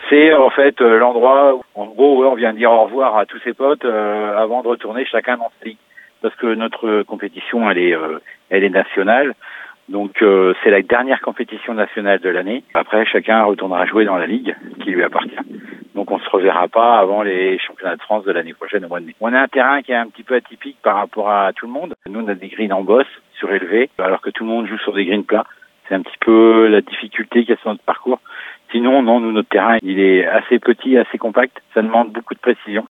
C'est en fait l'endroit où, en gros, on vient dire au revoir à tous ses potes avant de retourner chacun dans sa ligue. Parce que notre compétition, elle est nationale. Donc c'est la dernière compétition nationale de l'année. Après, chacun retournera jouer dans la ligue qui lui appartient. Donc on se reverra pas avant les championnats de France de l'année prochaine au mois de mai. On a un terrain qui est un petit peu atypique par rapport à tout le monde. Nous, on a des greens en bosse, surélevés, alors que tout le monde joue sur des greens plats. C'est un petit peu la difficulté qu'il y a sur notre parcours. Sinon, non, nous, notre terrain, il est assez petit, assez compact. Ça demande beaucoup de précision.